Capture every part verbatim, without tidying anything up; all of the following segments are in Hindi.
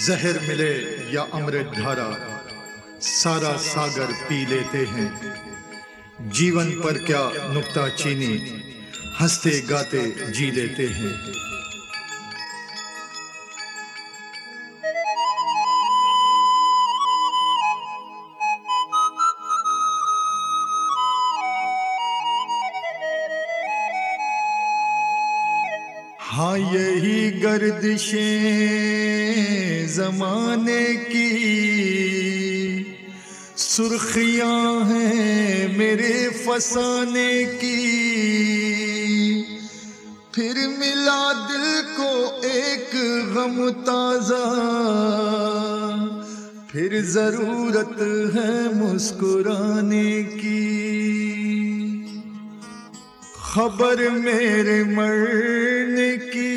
जहर मिले या अमृत धारा, सारा सागर पी लेते हैं। जीवन पर क्या नुक्ता चीनी, हंसते गाते जी लेते हैं। हाँ यही गर्दिशें ज़माने की सुर्खियां हैं मेरे फसाने की। फिर मिला दिल को एक गम ताज़ा, फिर ज़रूरत है मुस्कुराने की। खबर मेरे मरने की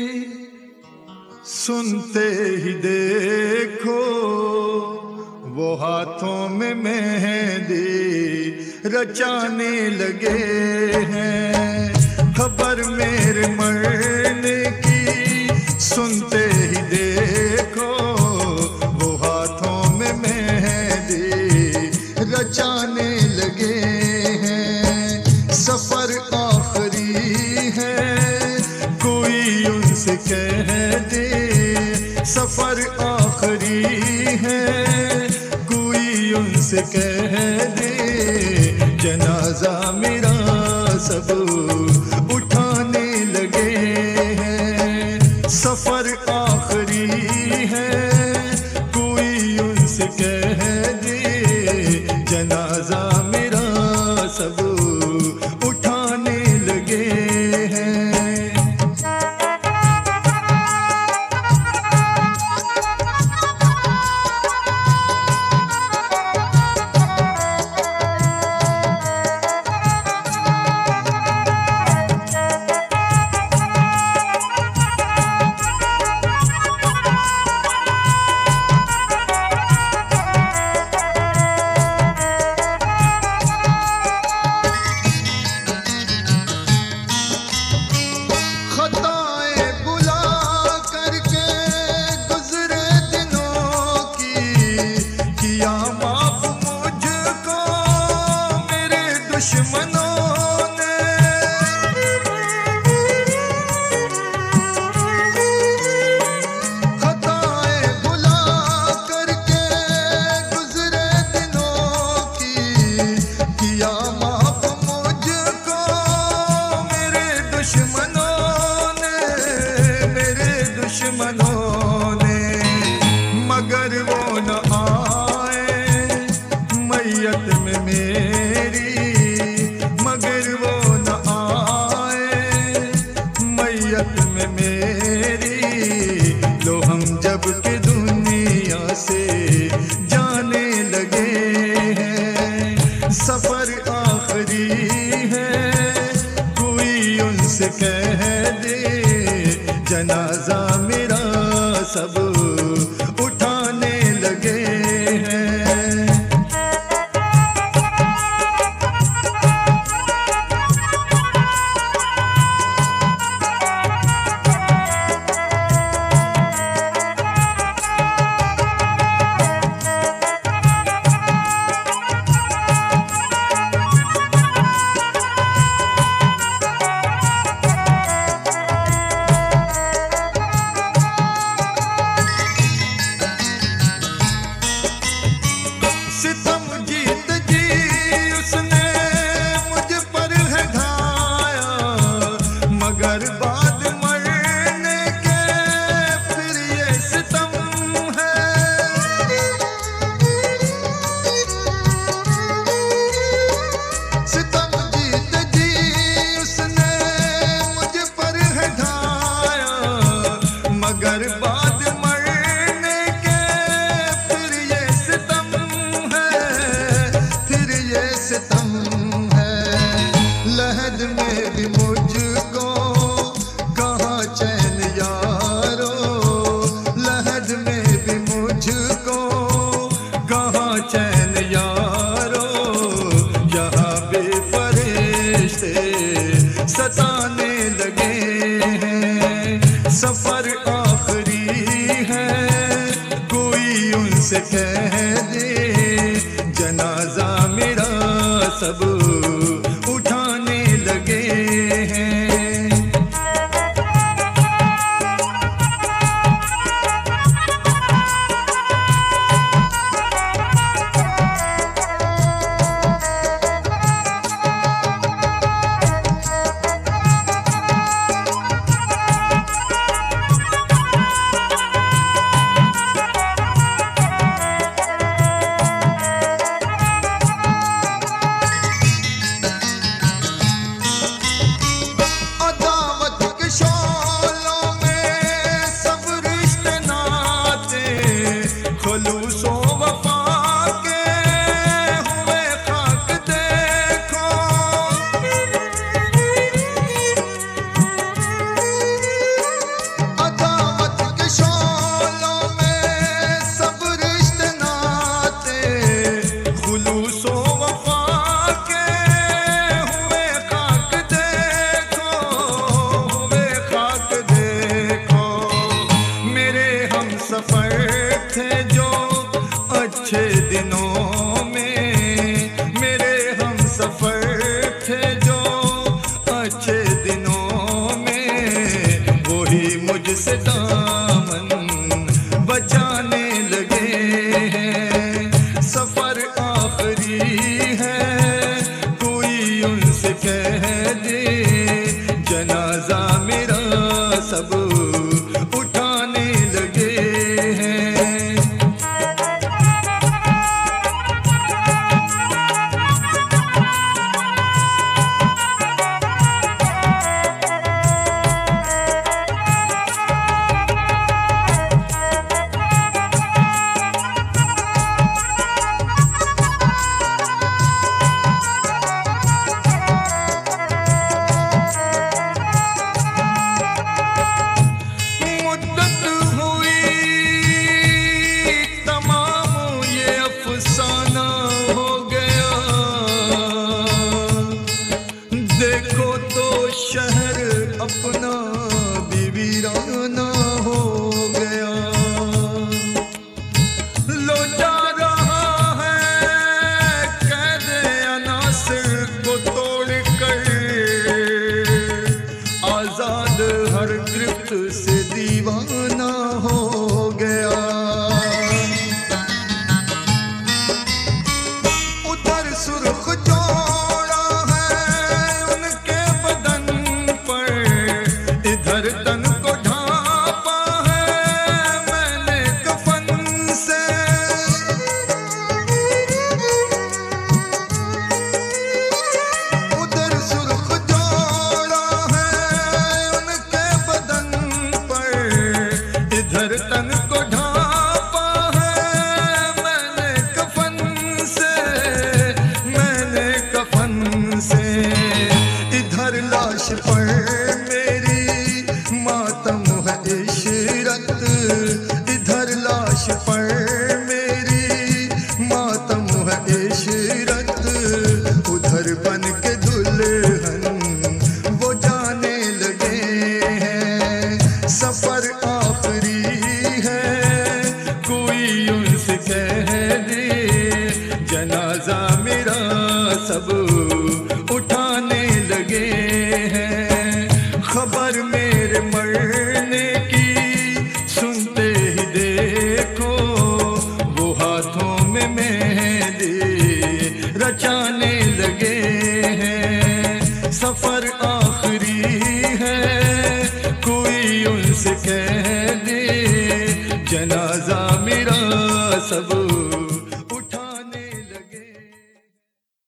सुनते ही देखो, वो हाथों में मेहंदी रचाने लगे हैं। खबर मेरे मरने की सुनते ही देखो, वो हाथों में मेहंदी रचाने लगे हैं। सफर आखिरी है कोई उनसे कह दे, सफर आखिरी है कोई उनसे कह दे। जनाजा मेरा सब उठाने लगे हैं। सफर आखिरी है कोई उनसे कह दे, जनाजा मेरा सब उठाने लगे हैं। दुश्मनों ने खताएं भुला करके गुजरे दिनों की, किया माफ मुझको मेरे दुश्मनों ने, मेरे दुश्मनों ने। मगर वो न आए मैयत में मेरी, मगर वो न आए मैयत में मेरी। लो हम जब के दुनिया से जाने लगे हैं। सफर आखिरी है कोई उनसे कह दे, जनाजा मेरा सब उठाने लगे हैं। सितम जीत जी उसने मुझ पर है ढाया, मगर बाद मरने के फिर ये सितम है। सितम जीत जी उसने मुझ पर है ढाया, मगर बाद मरने के फिर ये सितम सितम है। लहद में भी मुझको कहाँ चैन यारो, लहद में भी मुझको कहाँ चैन यारो। यहाँ बेफरिश्ते सताने लगे हैं। सफर आखिरी है कह दे, जनाजा मेरा सब उठाने लगे हैं। अच्छे दिनों में मेरे हम सफर थे जो, अच्छे दिनों में वही मुझसे दामन बचाने लगे हैं। सफर आखिरी है, कोई उनसे कह दे, जनाजा मेरा सब उठाने लगे हैं। शहर अपना भी वीराना हो गया, लो जा रहा है कैद अनासिर को तोड़ कर, आजाद हर गिरफ्त से दीवाना हो गया। उधर सुर्ख इधर तन को ढांपा है मैंने कफन से, उधर सुर्ख जोड़ा है उनके बदन पर, इधर तन को ढांपा है मैंने कफन से, मैंने कफन से। इधर लाश पर मातम है इशरत, इधर लाश पर मेरी मातम है इशरत, उधर बन के दुल्हन वो जाने लगे हैं। सफर आखिरी है, कोई उनसे कह दे, जनाजा मेरा सब उठाने लगे हैं। खबर मेरे मरने की सुनते ही देखो, वो हाथों में मेहंदी रचाने लगे हैं। सफर आखिरी है, कोई उनसे कह दे, जनाजा मेरा सब